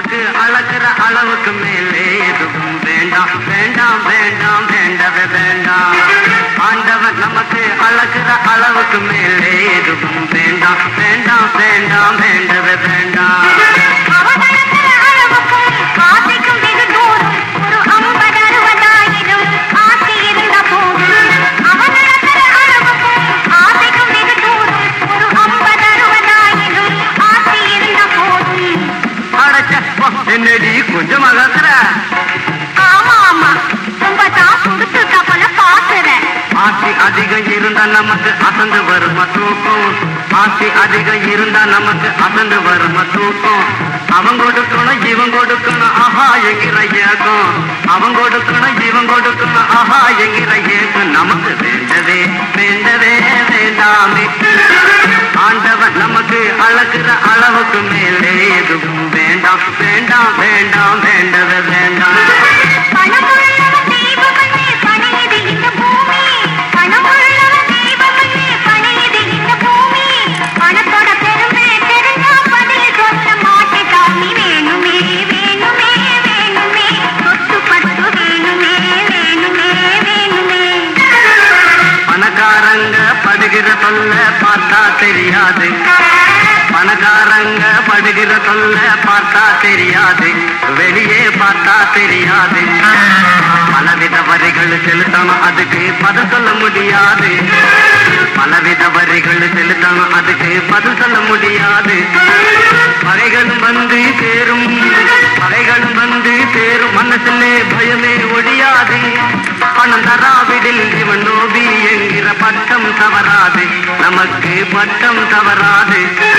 நமக்கு அளக்கிற அளவுக்கு மேலே எதுவும் வேண்டாம் வேண்டாம் வேண்டாம் வேண்டவே வேண்டாம். ஆண்டவன் நமக்கு அளக்கிற அளவுக்கு மேலே எதுவும் வேண்டாம் வேண்டாம் வேண்டாம் வேண்டவே வேண்டாம். என்னடி கொஞ்சம் மகாசுற? ஆமா ஆமா ரொம்ப தான் கொடுத்துட்டா போல பாக்குறேன். ஆசி அதிகம் இருந்தா நமக்கு அசந்து வருமா தூக்கம். ஆசி அதிகம் இருந்தா நமக்கு அசந்து வருமா தூக்கம். அவன் கொடுக்கணும் இவன் கொடுக்கணும் ஆஹா என்கிற ஏக்கம். அவன் கொடுக்கணும் இவன் கொடுக்கணும் ஆஹா என்கிற ஏக்கம் நமக்கு வேண்டவே வேண்டவே வேண்டாமே. ஆண்டவன் நமக்கு அளக்கிற அளவுக்கு மேலே எதுவும் வேண்டாம் வேண்டாம் வேண்டாம் வேண்டவே வேண்டாம். பணக்காரங்க படுகிற தொல்ல பார்த்தா தெரியாது. பணக்காரங்க படுகிற தொல்ல பார்த்தா தெரியாது. வெளியே பார்த்தா தெரியாது. பலவித வரிகள் செலுத்தணும் அதுக்கு பதில் சொல்ல முடியாது. பலவித வரிகள் செலுத்தணும் அதுக்கு பதில் சொல்ல முடியாது. பகைகளும் வந்து சேரும் பகைகளும் வந்து சேரும் மனசிலே பயமே ஒழியாது. பணம் தராவிடில் இவன் நோபி என்கிற பட்டம் தவறாது. நமக்கு பட்டம் தவறாது.